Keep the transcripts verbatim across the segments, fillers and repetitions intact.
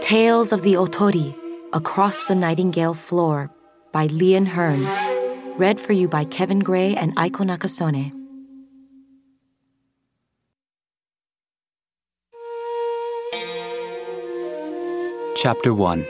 Tales of the Otori, Across the Nightingale Floor by Leon Hearn. Read for you by Kevin Gray and Aiko Nakasone. Chapter one.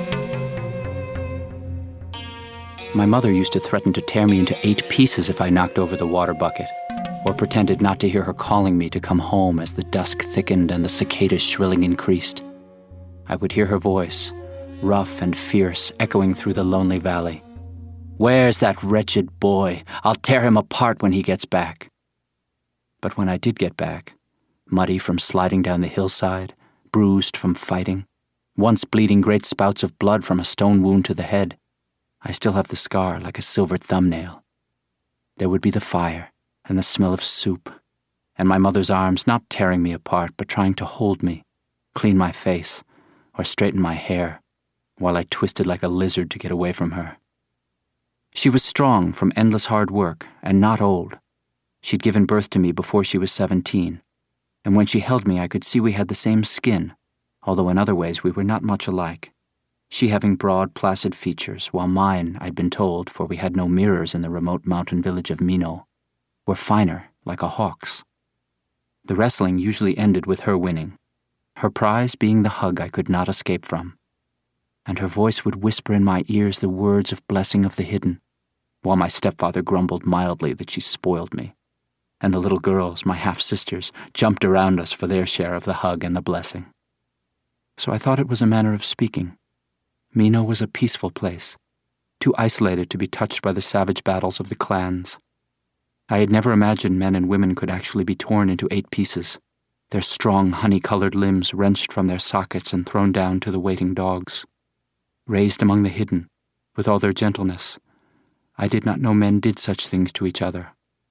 My mother used to threaten to tear me into eight pieces if I knocked over the water bucket, or pretended not to hear her calling me to come home as the dusk thickened and the cicadas' shrilling increased. I would hear her voice, rough and fierce, echoing through the lonely valley. "Where's that wretched boy? I'll tear him apart when he gets back." But when I did get back, muddy from sliding down the hillside, bruised from fighting, once bleeding great spouts of blood from a stone wound to the head, I still have the scar like a silver thumbnail. There would be the fire and the smell of soup, and my mother's arms not tearing me apart but trying to hold me, clean my face, or straighten my hair, while I twisted like a lizard to get away from her. She was strong from endless hard work and not old. She'd given birth to me before she was seventeen, and when she held me I could see we had the same skin, although in other ways we were not much alike. She having broad, placid features, while mine, I'd been told, for we had no mirrors in the remote mountain village of Mino, were finer, like a hawk's. The wrestling usually ended with her winning, her prize being the hug I could not escape from. And her voice would whisper in my ears the words of blessing of the hidden, while my stepfather grumbled mildly that she spoiled me, and the little girls, my half-sisters, jumped around us for their share of the hug and the blessing. So I thought it was a manner of speaking. Mino was a peaceful place, too isolated to be touched by the savage battles of the clans. I had never imagined men and women could actually be torn into eight pieces, their strong, honey-colored limbs wrenched from their sockets and thrown down to the waiting dogs. Raised among the hidden, with all their gentleness, I did not know men did such things to each other.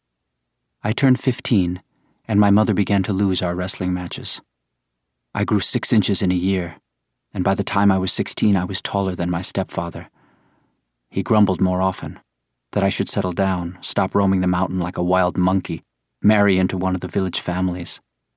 I turned fifteen, and my mother began to lose our wrestling matches. I grew six inches in a year, and by the time I was sixteen I was taller than my stepfather. He grumbled more often, that I should settle down, stop roaming the mountain like a wild monkey, marry into one of the village families.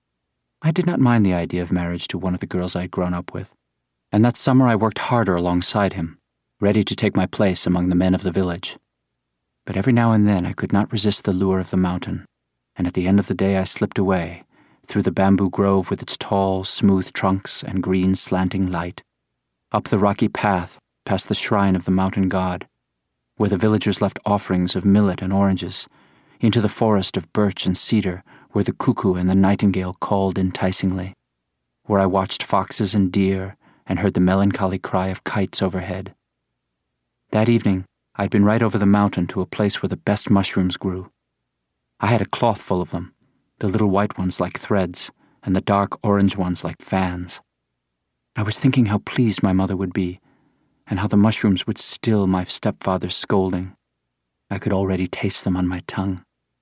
I did not mind the idea of marriage to one of the girls I had grown up with, and that summer I worked harder alongside him, ready to take my place among the men of the village. But every now and then I could not resist the lure of the mountain, and at the end of the day I slipped away, through the bamboo grove with its tall, smooth trunks and green slanting light, up the rocky path past the shrine of the mountain god, where the villagers left offerings of millet and oranges, into the forest of birch and cedar where the cuckoo and the nightingale called enticingly, where I watched foxes and deer and heard the melancholy cry of kites overhead. That evening I'd been right over the mountain to a place where the best mushrooms grew. I had a cloth full of them, the little white ones like threads, and the dark orange ones like fans. I was thinking how pleased my mother would be, and how the mushrooms would still my stepfather's scolding. I could already taste them on my tongue.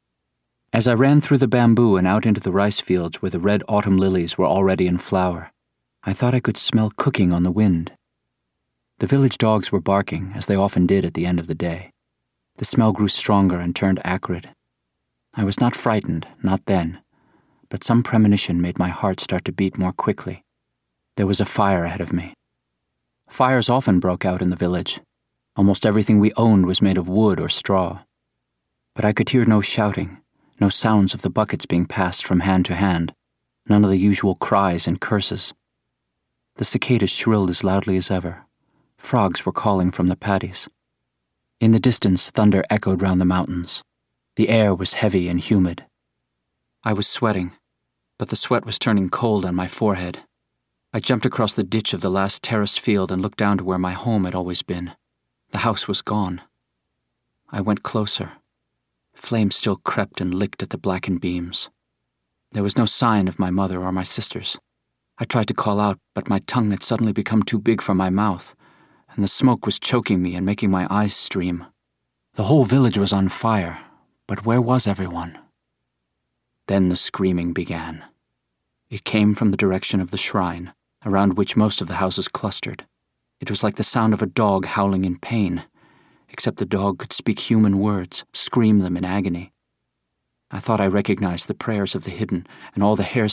As I ran through the bamboo and out into the rice fields where the red autumn lilies were already in flower, I thought I could smell cooking on the wind. The village dogs were barking, as they often did at the end of the day. The smell grew stronger and turned acrid. I was not frightened, not then, but some premonition made my heart start to beat more quickly. There was a fire ahead of me. Fires often broke out in the village. Almost everything we owned was made of wood or straw. But I could hear no shouting, no sounds of the buckets being passed from hand to hand, none of the usual cries and curses. The cicadas shrilled as loudly as ever. Frogs were calling from the paddies. In the distance, thunder echoed round the mountains. The air was heavy and humid. I was sweating, but the sweat was turning cold on my forehead. I jumped across the ditch of the last terraced field and looked down to where my home had always been. The house was gone. I went closer. Flames still crept and licked at the blackened beams. There was no sign of my mother or my sisters. I tried to call out, but my tongue had suddenly become too big for my mouth, and the smoke was choking me and making my eyes stream. The whole village was on fire, but where was everyone? Then the screaming began. It came from the direction of the shrine, around which most of the houses clustered. It was like the sound of a dog howling in pain, except the dog could speak human words, scream them in agony. I thought I recognized the prayers of the hidden and all the hair